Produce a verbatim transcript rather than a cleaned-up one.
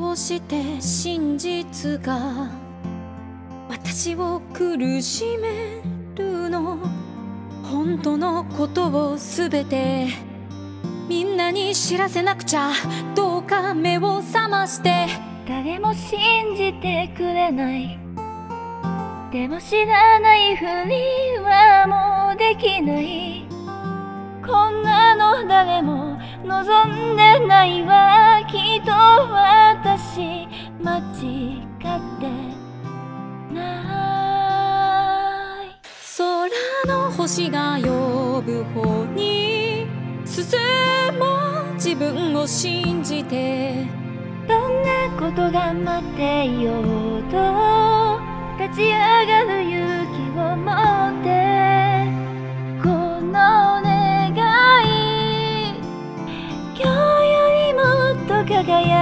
うして真実が私を苦しめるの？本当のことをすべてみんなに知らせなくちゃ。どうか目を覚まして。 誰も信じてくれない。でも知らないふりはもうできない。こんなの誰も望んでないわ。きっと私間違ってない。 空の星が呼ぶ方に進もう。自分を信じて。 どんなことが待っていようと立ち上がる勇気を持ってこの願い今日よりもっと輝